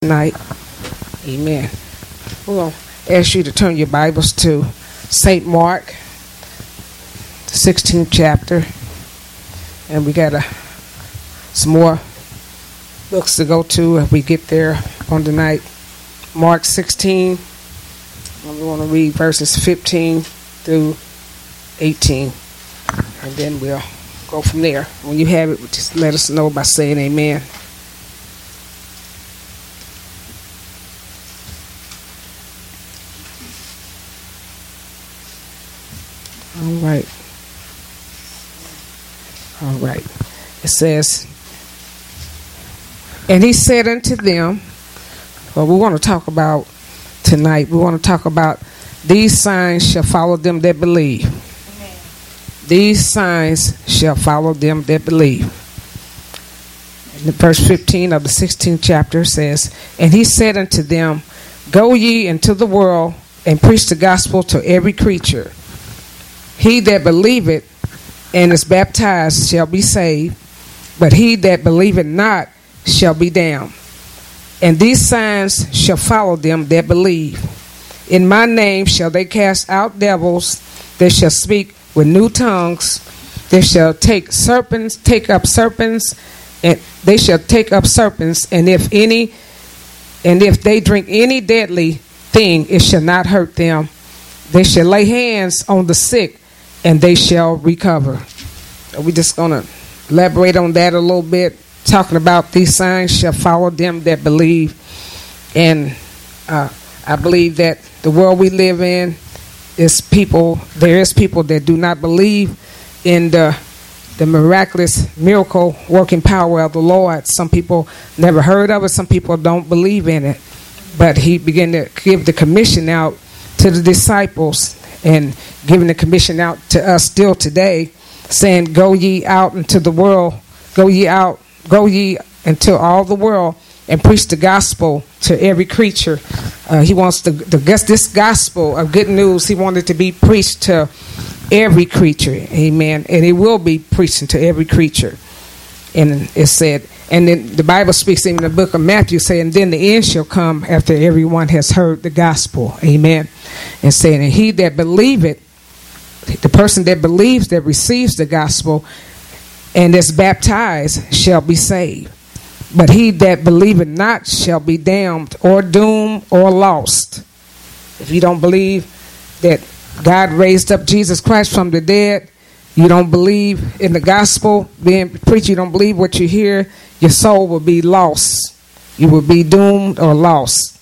Night. Amen. We're going to ask you to turn your Bibles to St. Mark, the 16th chapter. And we got some more books to go to if we get there on the night. Mark 16. And we want to read verses 15 through 18. And then we'll go from there. When you have it, just let us know by saying amen. All right. It says, and he said unto them, well, we want to talk about tonight, we want to talk about these signs shall follow them that believe. Amen. These signs shall follow them that believe. And the verse 15 of the 16th chapter says, and he said unto them, go ye into the world and preach the gospel to every creature. He that believeth and is baptized shall be saved, but he that believeth not shall be damned. And these signs shall follow them that believe. In my name shall they cast out devils, they shall speak with new tongues, they shall take up serpents, and they shall take up serpents, and if they drink any deadly thing, it shall not hurt them. They shall lay hands on the sick, and they shall recover. We're just going to elaborate on that a little bit, talking about these signs shall follow them that believe. And I believe that the world we live in is people that do not believe in the miraculous miracle working power of the Lord. Some people never heard of it. Some people don't believe in it. But he began to give the commission out to the disciples and giving the commission out to us still today, saying, go ye out into the world, go ye into all the world and preach the gospel to every creature. He wants this gospel of good news, he wanted to be preached to every creature. Amen. And it will be preached to every creature. And it said, and then the Bible speaks in the book of Matthew saying, then the end shall come after everyone has heard the gospel. Amen. And saying, and he that believeth, the person that believes, that receives the gospel and is baptized shall be saved. But he that believeth not shall be damned or doomed or lost. If you don't believe that God raised up Jesus Christ from the dead, you don't believe in the gospel being preached, you don't believe what you hear, your soul will be lost. You will be doomed or lost.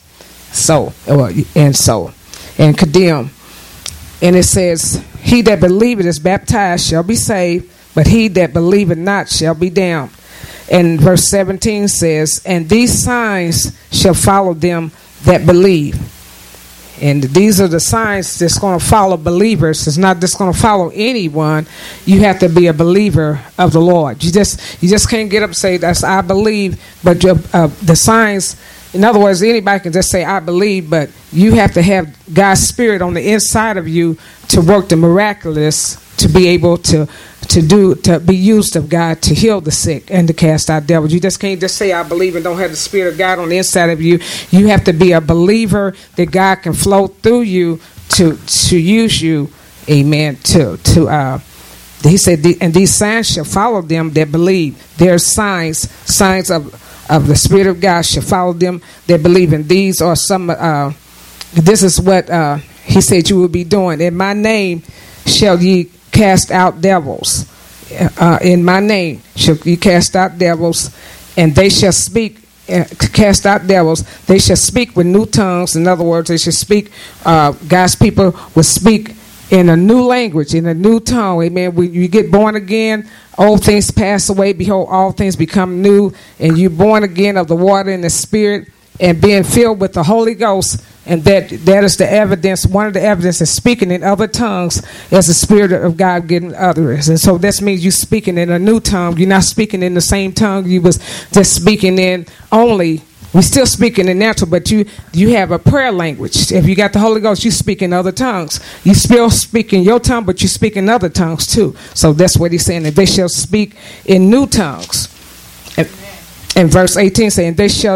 And condemned. And it says, he that believeth is baptized shall be saved, but he that believeth not shall be damned. And verse 17 says, and these signs shall follow them that believe. And these are the signs that's going to follow believers. It's not just going to follow anyone. You have to be a believer of the Lord. You just can't get up and say, that's I believe. But the signs, in other words, anybody can just say, I believe. But you have to have God's Spirit on the inside of you to work the miraculous, to be able to be used of God to heal the sick and to cast out devils. You just can't just say I believe and don't have the Spirit of God on the inside of you. You have to be a believer that God can flow through you to use you. Amen. He said, and these signs shall follow them that believe. There's signs of the Spirit of God shall follow them that believe. And these are some. This is what he said you will be doing. In my name shall ye cast out devils. In my name shall you cast out devils, and they shall speak. Cast out devils. They shall speak with new tongues. In other words, they shall speak. God's people will speak in a new language, in a new tongue. Amen. When you get born again, old things pass away. Behold, all things become new. And you're born again of the water and the Spirit, and being filled with the Holy Ghost. And that is the evidence. One of the evidence is speaking in other tongues as the Spirit of God giving others. And so that means you're speaking in a new tongue. You're not speaking in the same tongue you was just speaking in only. We're still speaking in natural, but you have a prayer language. If you got the Holy Ghost, you speak in other tongues. You still speak in your tongue, but you speak in other tongues too. So that's what he's saying, that they shall speak in new tongues. And verse 18 saying, they shall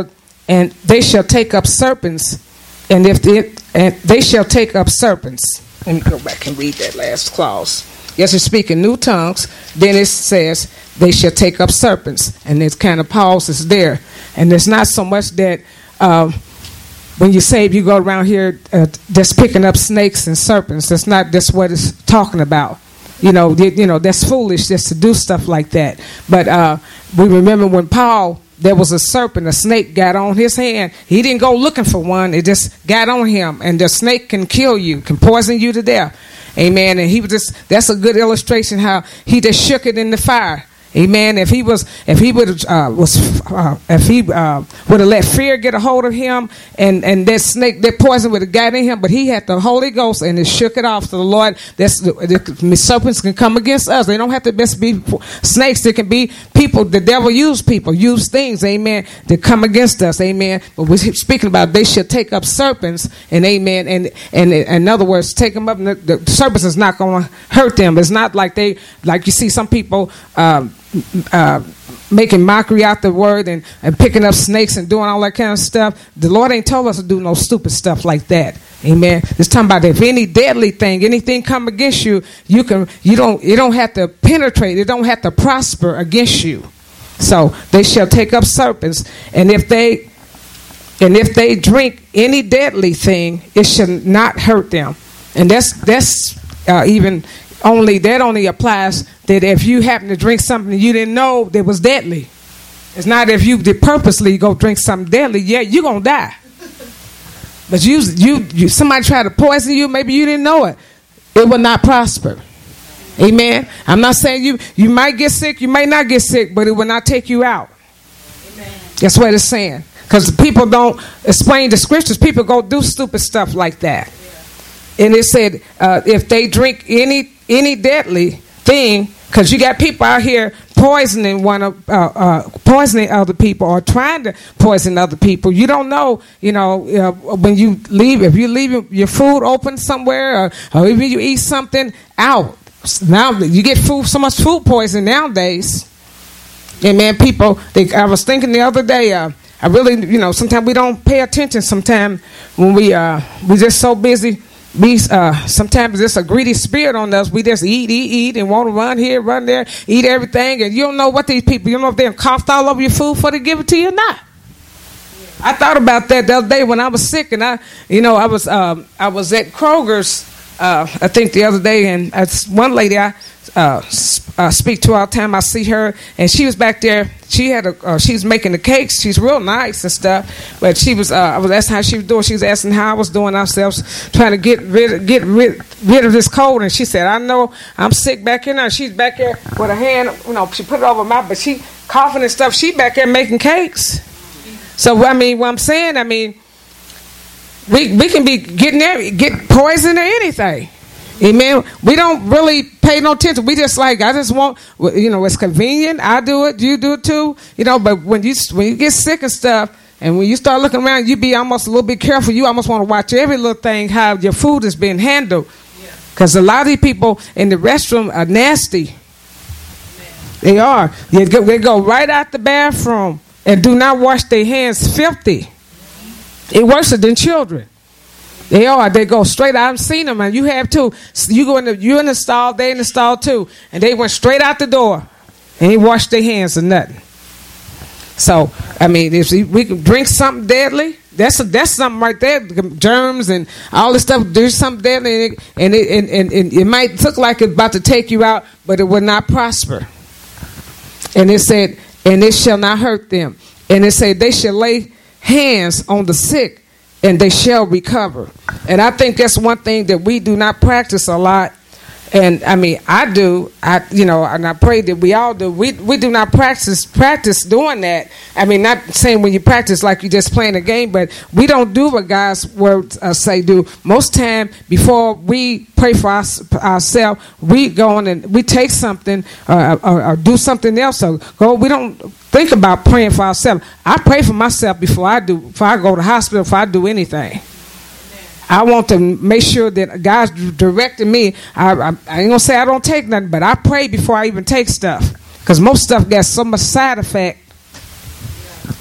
and they shall take up serpents, and they shall take up serpents. Let me go back and read that last clause. Yes, it's speaking new tongues. Then it says they shall take up serpents, and it's kind of pauses there. And it's not so much that when you say you go around here just picking up snakes and serpents. That's what it's talking about. You know, that's foolish just to do stuff like that. But we remember when Paul, there was a serpent, a snake got on his hand. He didn't go looking for one. It just got on him. And the snake can kill you, can poison you to death. Amen. And that's a good illustration how he just shook it in the fire. Amen. If he would have let fear get a hold of him, and that snake, that poison would have got in him, but he had the Holy Ghost and it shook it off to the Lord. The serpents can come against us. They don't have to just be snakes. They can be people. The devil use things. Amen. To come against us. Amen. But we're speaking about they should take up serpents, and amen. And in other words, take them up. And the serpents is not going to hurt them. It's not like you see some people. Making mockery out the word and picking up snakes and doing all that kind of stuff. The Lord ain't told us to do no stupid stuff like that. Amen. It's talking about if any deadly thing, anything come against you, you don't have to penetrate. It don't have to prosper against you. So they shall take up serpents, and if they drink any deadly thing, it shall not hurt them. And that's even. That only applies that if you happen to drink something you didn't know that was deadly. It's not if you did purposely go drink something deadly. Yeah, you're going to die. But somebody try to poison you, maybe you didn't know it. It will not prosper. Amen. I'm not saying you might get sick, you might not get sick, but it will not take you out. Amen. That's what it's saying. Because people don't explain the scriptures. People go do stupid stuff like that. And it said, if they drink any deadly thing, because you got people out here poisoning other people or trying to poison other people. You don't know, when you leave, if you leave your food open somewhere, or even you eat something out. Now you get so much food poisoning nowadays. And man, I was thinking the other day, I really, sometimes we don't pay attention. Sometimes when we just so busy. Sometimes there's a greedy spirit on us. We just eat, and want to run here, run there, eat everything, and you don't know what these people. You don't know if they're coughed all over your food before they give it to you or not. I thought about that the other day when I was sick, and I was at Kroger's. I think the other day, and one lady I speak to all the time. I see her, and she was back there. She's making the cakes. She's real nice and stuff. But she was. I was asking how she was doing. She was asking how I was doing. Ourselves trying to get rid of this cold. And she said, "I know I'm sick back in there." She's back there with her hand. She put it over my mouth, but she coughing and stuff. She back there making cakes. So what I'm saying, we can be get poisoned or anything. Amen. We don't really pay no attention. We just I just want, it's convenient. I do it. You do it too. But when you get sick and stuff, and when you start looking around, you be almost a little bit careful. You almost want to watch every little thing, how your food is being handled. Because a lot of these people in the restroom are nasty. They are. They go right out the bathroom and do not wash their hands filthy. It's worse than children. They are. They go straight out. I've seen them, and you have too. You in the stall, they in the stall too, and they went straight out the door, and they washed their hands or nothing. So if we can drink something deadly, that's something right there. Germs and all this stuff. Do something deadly, and it might look like it's about to take you out, but it will not prosper. And it said, and it shall not hurt them. And it said they shall lay hands on the sick, and they shall recover. And I think that's one thing that we do not practice a lot. And I do. And I pray that we all do. We do not practice doing that. Not saying when you practice like you just playing a game, but we don't do what God's words say do. Most time before we pray for ourselves, we go on and we take something or do something else. So we don't think about praying for ourselves. I pray for myself before I go to the hospital, before I do anything. I want to make sure that God's directing me. I ain't going to say I don't take nothing, but I pray before I even take stuff. Because most stuff got so much side effect.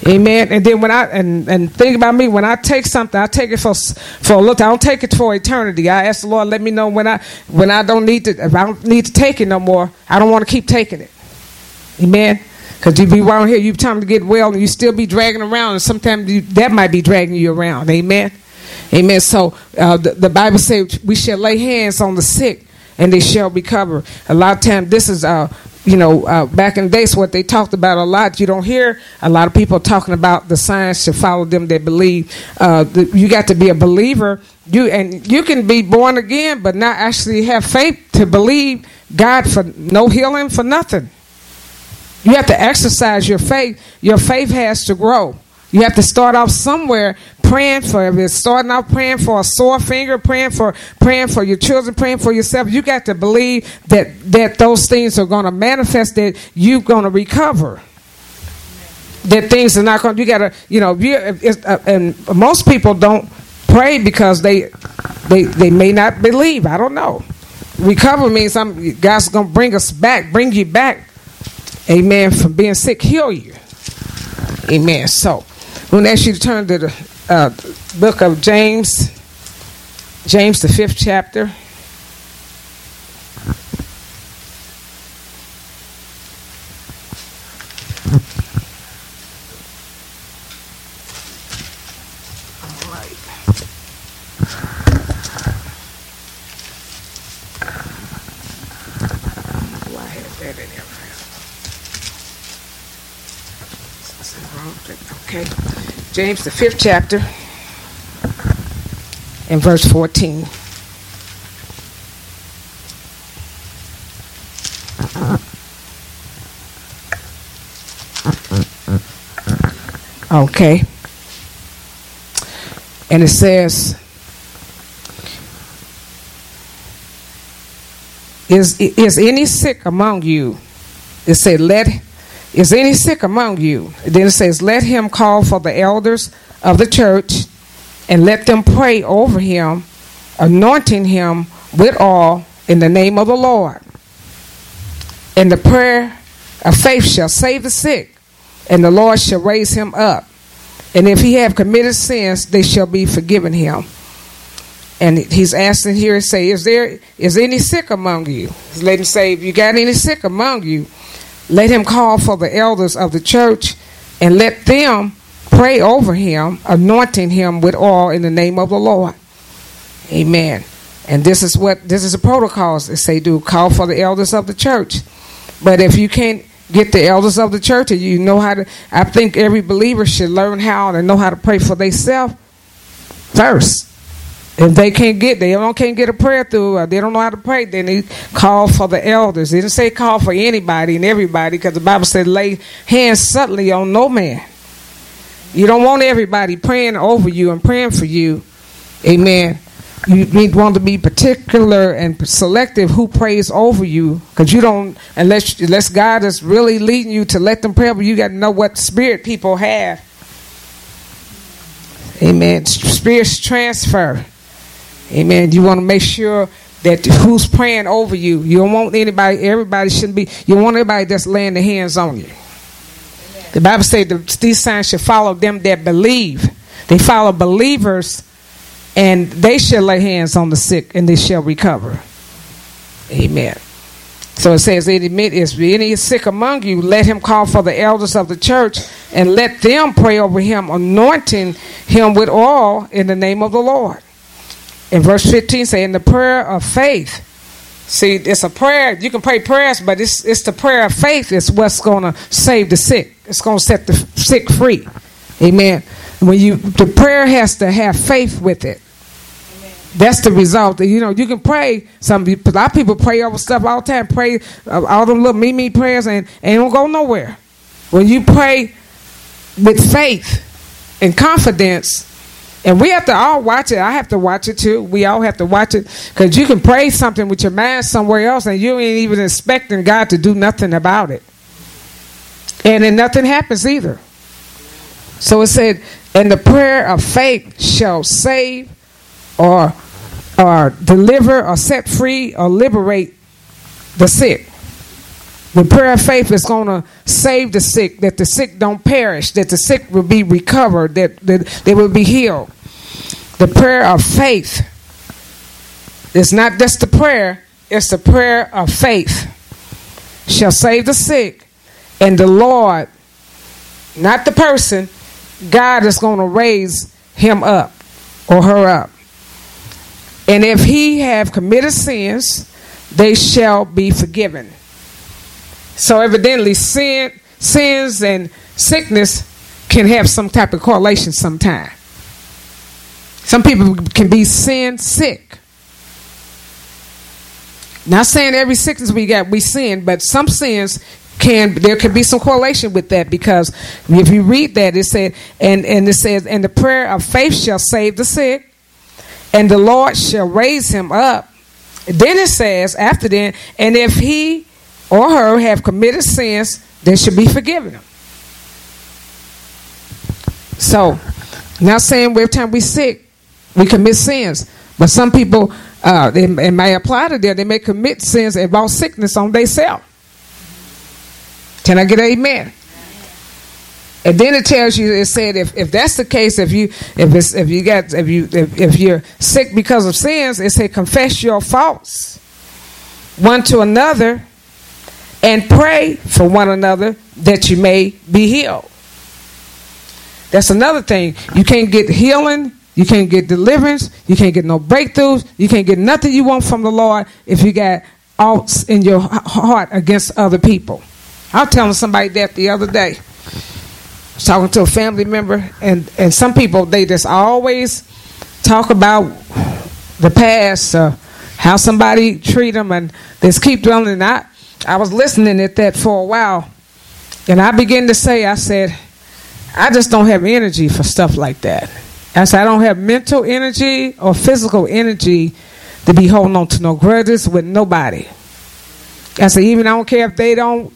Amen. And then when and think about me, when I take something, I take it for a little time. I don't take it for eternity. I ask the Lord, let me know when I don't need to, if I don't need to take it no more, I don't want to keep taking it. Amen. Because you be around here, you time to get well, and you still be dragging around, and sometimes that might be dragging you around. Amen. Amen. So the Bible says we shall lay hands on the sick, and they shall recover. A lot of times, this is back in the days, what they talked about a lot. You don't hear a lot of people talking about the signs to follow them that believe. You got to be a believer. You can be born again, but not actually have faith to believe God for no healing, for nothing. You have to exercise your faith. Your faith has to grow. You have to start off somewhere praying for it. Starting off praying for a sore finger, praying for your children, praying for yourself. You got to believe that those things are going to manifest, that you're going to recover. That things are not going. You got to, and most people don't pray because they may not believe. I don't know. Recover means God's going to bring you back. Amen. From being sick, heal you. Amen. So, I'm going to ask you to turn to the book of James, the 5th chapter. All right. Why have that in there? Okay. James, the 5th chapter, and verse 14. Okay. And it says, Is any sick among you? It said, Is any sick among you? Then it says, let him call for the elders of the church, and let them pray over him, anointing him with oil in the name of the Lord. And the prayer of faith shall save the sick, and the Lord shall raise him up. And if he have committed sins, they shall be forgiven him. And he's asking here, say, is any sick among you? Let him say, if you got any sick among you, let him call for the elders of the church, and let them pray over him, anointing him with oil in the name of the Lord. Amen. And this is the protocols they say do. Call for the elders of the church. But if you can't get the elders of the church, and you know how to, I think every believer should learn how to know how to pray for themselves first. If they can't get a prayer through, or they don't know how to pray, then they call for the elders. It didn't say call for anybody and everybody, because the Bible said lay hands suddenly on no man. You don't want everybody praying over you and praying for you. Amen. You want to be particular and selective who prays over you, because you don't, unless God is really leading you to let them pray over you, you got to know what spirit people have. Amen. Spirits transfer. Amen. You want to make sure that who's praying over you. You don't want everybody shouldn't be, you don't want everybody that's laying their hands on you. Amen. The Bible says these signs should follow them that believe. They follow believers, and they shall lay hands on the sick, and they shall recover. Amen. So it says, is any sick among you, let him call for the elders of the church, and let them pray over him, anointing him with oil in the name of the Lord. In verse 15 say, in the prayer of faith. See, it's a prayer. You can pray prayers, but it's the prayer of faith is what's going to save the sick. It's going to set the sick free. Amen. The prayer has to have faith with it. Amen. That's the result. You can pray. A lot of people pray over stuff all the time. Pray all them little me prayers and don't go nowhere. When you pray with faith and confidence. And we have to all watch it. I have to watch it too. We all have to watch it, because you can pray something with your mind somewhere else, and you ain't even expecting God to do nothing about it. And then nothing happens either. So it said, and the prayer of faith shall save or deliver or set free or liberate the sick. The prayer of faith is going to save the sick, that the sick don't perish, that the sick will be recovered, that they will be healed. The prayer of faith is not just the prayer, it's the prayer of faith. Shall save the sick, and the Lord, not the person, God is going to raise him up or her up. And if he have committed sins, they shall be forgiven. So evidently sins and sickness can have some type of correlation sometime. Some people can be sin sick. Not saying every sickness we sin, but some sins there can be some correlation with that, because if you read that, it said, and it says, and the prayer of faith shall save the sick, and the Lord shall raise him up. Then it says, after that, and if he or her have committed sins, they should be forgiven them. So, not saying every time we sick, we commit sins. But some people, it may apply to them. They may commit sins about sickness on themselves. Can I get an amen? And then it tells you, it said, if that's the case, if you're sick because of sins, it said, confess your faults one to another and pray for one another that you may be healed. That's another thing. You can't get healing, you can't get deliverance, you can't get no breakthroughs, you can't get nothing you want from the Lord if you got oughts in your heart against other people. I was telling somebody that the other day. I was talking to a family member, and some people, they just always talk about the past, how somebody treat them, and they just keep dwelling. And I was listening at that for a while, and I began to say, I said, I just don't have energy for stuff like that. I said, I don't have mental energy or physical energy to be holding on to no grudges with nobody. I said, even I don't care if they don't,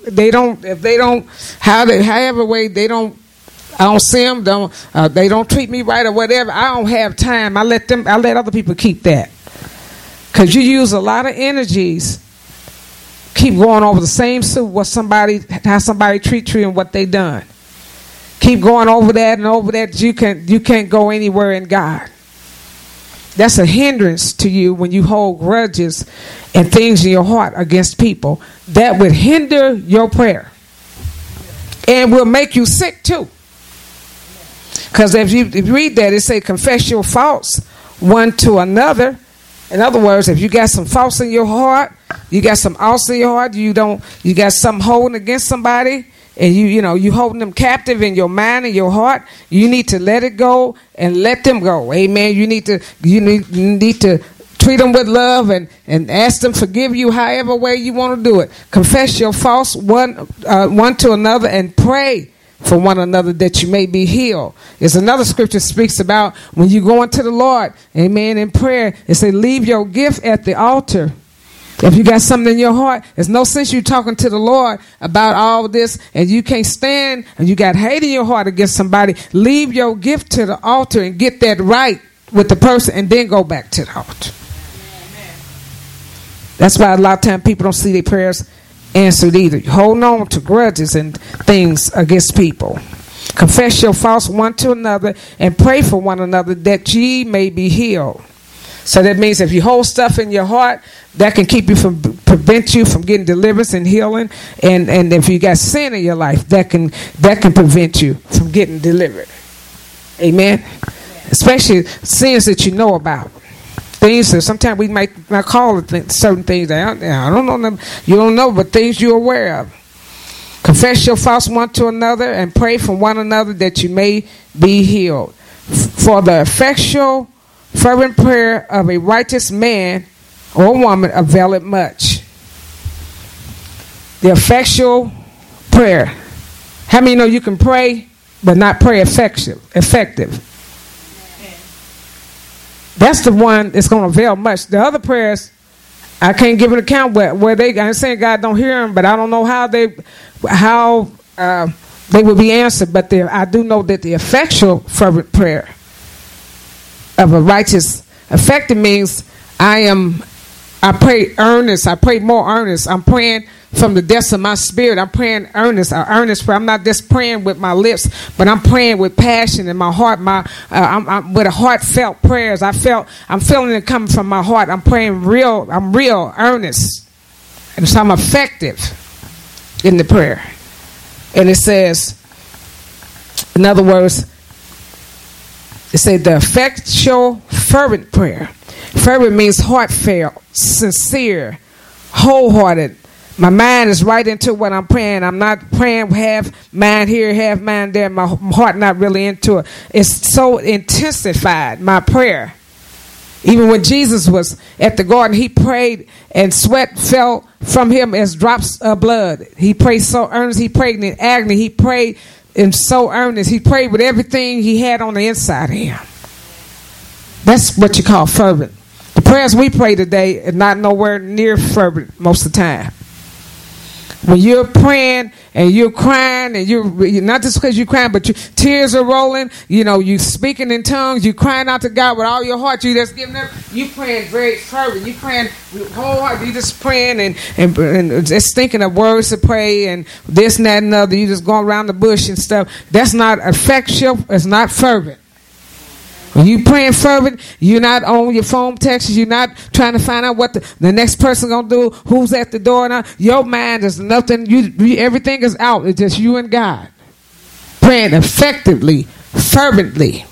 however way they don't, I don't see them, they don't treat me right or whatever. I don't have time. I let other people keep that. Because you use a lot of energies, keep going over the same suit, how somebody treat you and what they done. Keep going over that and over that. You can't go anywhere in God. That's a hindrance to you when you hold grudges and things in your heart against people. That would hinder your prayer. And will make you sick too. Because if you read that, it say confess your faults one to another. In other words, if you got some faults in your heart, you got some oughts in your heart, you got something holding against somebody, and you holding them captive in your mind and your heart, you need to let it go and let them go. Amen. You need to treat them with love and ask them forgive you however way you want to do it. Confess your faults one to another and pray for one another that you may be healed. There's another scripture speaks about when you go into the Lord, amen, in prayer, it says leave your gift at the altar. If you got something in your heart, there's no sense you talking to the Lord about all this and you can't stand and you got hate in your heart against somebody. Leave your gift to the altar and get that right with the person and then go back to the altar. That's why a lot of times people don't see their prayers answered either. Holding on to grudges and things against people. Confess your faults one to another and pray for one another that ye may be healed. So that means if you hold stuff in your heart, that can prevent you from getting deliverance and healing. And if you got sin in your life, that can prevent you from getting delivered. Amen. Especially sins that you know about. Things that sometimes we might not call it certain things. I don't know them. You don't know, but things you're aware of. Confess your faults one to another and pray for one another that you may be healed. For the effectual fervent prayer of a righteous man or woman availeth much. The effectual prayer. How many know you can pray but not pray effective? That's the one that's going to avail much. The other prayers, I can't give an account where they. I'm saying God don't hear them, but I don't know how they will be answered. But I do know that the effectual fervent prayer of a righteous, effective means I I pray earnest. I pray more earnest. I'm praying from the depths of my spirit. I'm praying earnest prayer. I'm not just praying with my lips, but I'm praying with passion in my heart. I'm with a heartfelt prayers. I'm feeling it coming from my heart. I'm praying real. I'm real earnest, and so I'm effective in the prayer. And it says, in other words, it said the effectual, fervent prayer. Fervent means heartfelt, sincere, wholehearted. My mind is right into what I'm praying. I'm not praying half mind here, half mind there. My heart not really into it. It's so intensified, my prayer. Even when Jesus was at the garden, he prayed and sweat fell from him as drops of blood. He prayed so earnest. He prayed in agony. He prayed in so earnest. He prayed with everything he had on the inside of him. That's what you call fervent. The prayers we pray today are not nowhere near fervent most of the time. When you're praying and you're crying and you're not just because you're crying, but your tears are rolling, you speaking in tongues, you crying out to God with all your heart, you just giving them, you praying very fervent, you praying with wholehearted, you just praying and just thinking of words to pray and this and that and other, you just going around the bush and stuff. That's not effectual, it's not fervent. When you praying fervent, you're not on your phone texts. You're not trying to find out what the next person gonna do, who's at the door. Now your mind is nothing. Everything is out. It's just you and God praying effectively, fervently.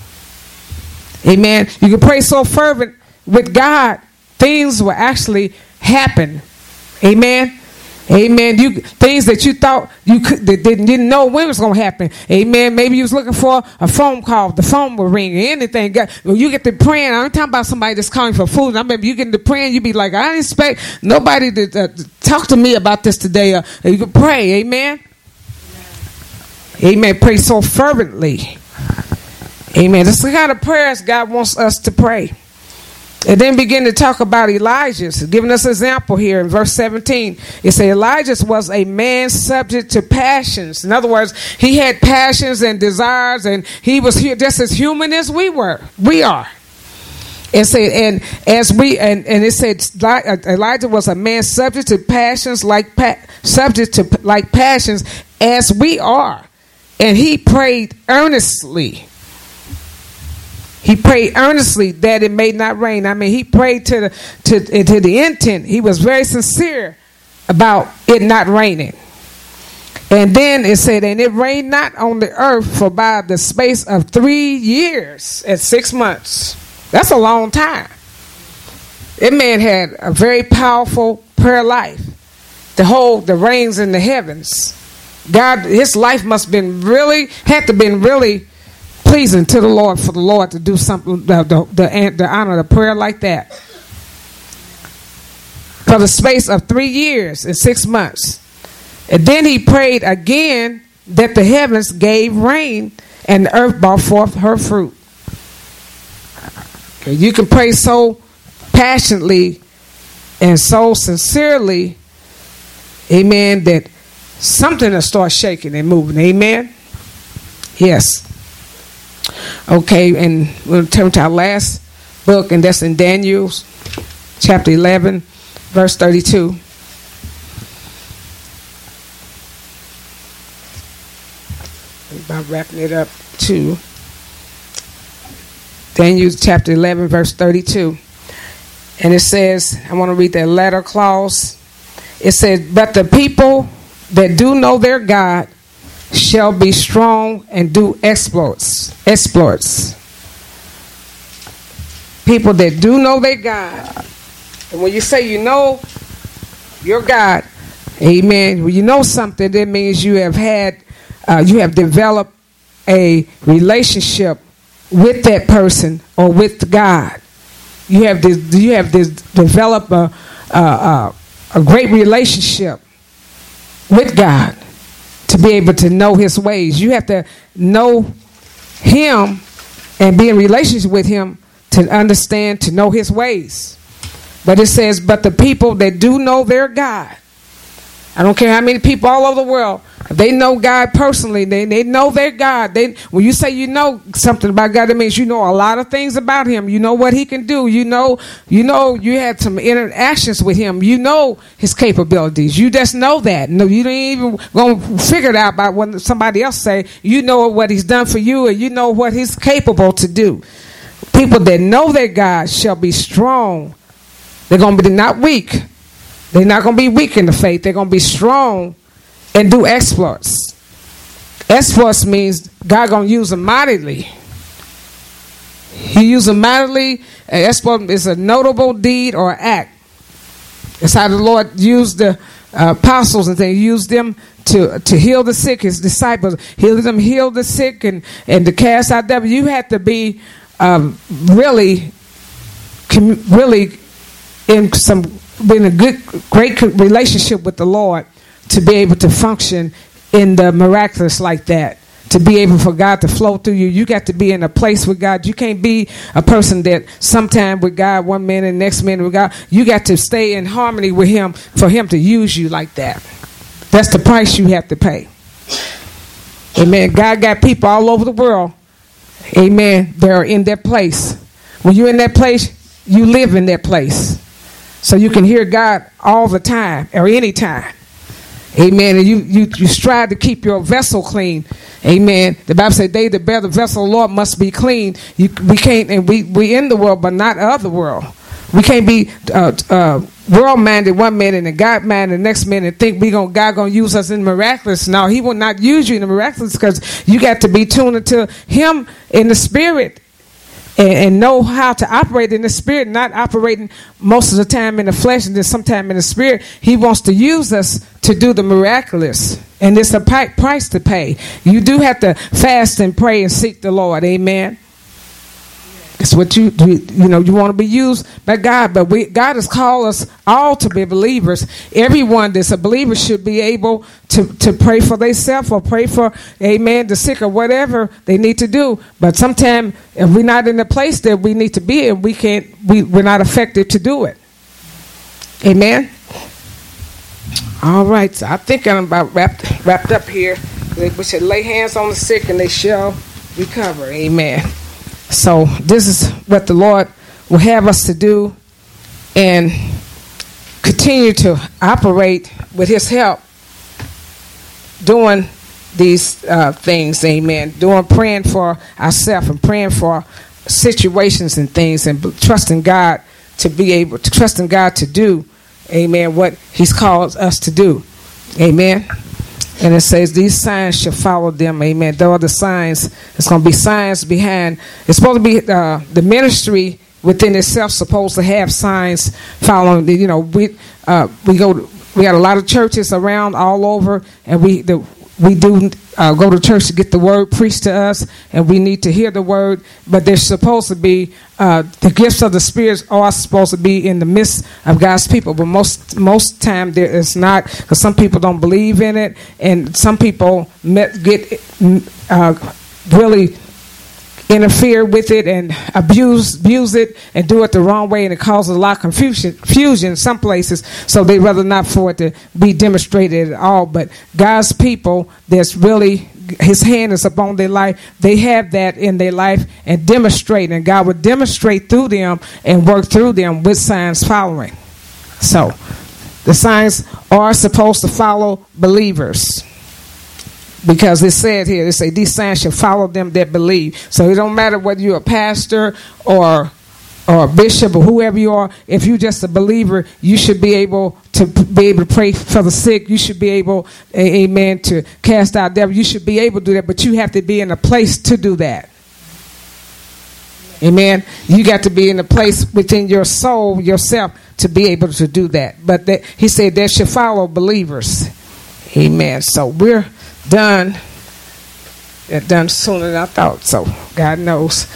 Amen. You can pray so fervent with God, things will actually happen. Amen. Amen. Things that you thought you didn't know when it was going to happen. Amen. Maybe you was looking for a phone call. The phone will ring or anything. When you get to praying, I'm talking about somebody that's calling for food. I remember you get to praying, you be like, I didn't expect nobody to talk to me about this today. You can pray. Amen. Amen. Pray so fervently. Amen. That's the kind of prayers God wants us to pray. And then begin to talk about Elijah's, giving us an example here in verse 17. It says Elijah was a man subject to passions. In other words, he had passions and desires, and he was here just as human as we are. It said, and it said Elijah was a man subject to passions like passions as we are, and he prayed earnestly. He prayed earnestly that it may not rain. I mean, he prayed to the intent. He was very sincere about it not raining. And then it said, and it rained not on the earth for by the space of 3 years and 6 months. That's a long time. That man had a very powerful prayer life to hold the rains in the heavens. God, his life had to been really pleasing to the Lord for the Lord to do something, the honor of prayer like that. For the space of 3 years and 6 months. And then he prayed again that the heavens gave rain and the earth brought forth her fruit. Okay, you can pray so passionately and so sincerely, amen, that something will start shaking and moving. Amen? Yes. Okay, and we'll turn to our last book, and that's in Daniel chapter 11, verse 32. About wrapping it up too. Daniel chapter 11, verse 32. And it says, I want to read that latter clause. It says, but the people that do know their God shall be strong and do exploits. People that do know their God. And when you say you know your God, amen, when you know something, that means you have developed a relationship with that person or with God. You have developed a great relationship with God. To be able to know his ways, you have to know him and be in relationship with him to understand, to know his ways. But it says, but the people that do know their God, I don't care how many people all over the world They know God personally. They know their God. When you say you know something about God, that means you know a lot of things about Him. You know what He can do. You know you had some interactions with Him. You know His capabilities. You just know that. No, you ain't even gonna figure it out by what somebody else say. You know what He's done for you, and you know what He's capable to do. People that know their God shall be strong. They're gonna be not weak. They're not gonna be weak in the faith. They're gonna be strong and do exploits. Exploits means God gonna use them mightily. He used them mightily. An exploit is a notable deed or act. It's how the Lord used the apostles and things. He used them to heal the sick. His disciples heal the sick and to cast out devils. You have to be really in a great relationship with the Lord to be able to function in the miraculous like that, to be able for God to flow through you. You got to be in a place with God. You can't be a person that sometime with God one minute, next minute with God. You got to stay in harmony with Him for Him to use you like that. That's the price you have to pay. Amen. God got people all over the world, amen, that are in that place. When you're in that place, you live in that place. So you can hear God all the time or any time. Amen. And you strive to keep your vessel clean. Amen. The Bible says, they that bear the vessel of the Lord must be clean. We can't, and we in the world, but not of the world. We can't be world-minded one minute and God-minded the next minute and think God gonna use us in the miraculous. No, He will not use you in the miraculous, because you got to be tuned into Him in the Spirit. And know how to operate in the Spirit, not operating most of the time in the flesh and then sometime in the Spirit. He wants to use us to do the miraculous. And it's a price to pay. You do have to fast and pray and seek the Lord. Amen. It's what you want to be used by God. But God has called us all to be believers. Everyone that's a believer should be able to pray for themselves or pray for, amen, the sick or whatever they need to do. But sometimes if we're not in the place that we need to be in, we're not effective to do it. Amen. All right. So I think I'm about wrapped up here. We should lay hands on the sick and they shall recover. Amen. So this is what the Lord will have us to do, and continue to operate with His help, doing these things, amen, praying for ourselves and praying for situations and things, and trusting God to do, amen, what He's called us to do. Amen. And it says, these signs shall follow them. Amen. There are the signs. It's going to be signs behind. It's supposed to be the ministry within itself supposed to have signs following. We got a lot of churches around all over, and we do go to church to get the word preached to us, and we need to hear the word. But there's supposed to be the gifts of the Spirit are supposed to be in the midst of God's people. But most time there is not, because some people don't believe in it, and some people get really interfere with it and abuse it and do it the wrong way, and it causes a lot of confusion in some places, so they rather not for it to be demonstrated at all. But God's people, that's really His hand is upon their life, they have that in their life and demonstrate, and God would demonstrate through them and work through them with signs following. So the signs are supposed to follow believers, because it said here, they say these signs shall follow them that believe. So it don't matter whether you're a pastor or a bishop or whoever you are. If you're just a believer, you should be able to pray for the sick. You should be able, amen, to cast out devils. You should be able to do that, but you have to be in a place to do that. Amen. You got to be in a place within your soul, yourself, to be able to do that. But He said that should follow believers. Amen. So we're done sooner than I thought, so God knows.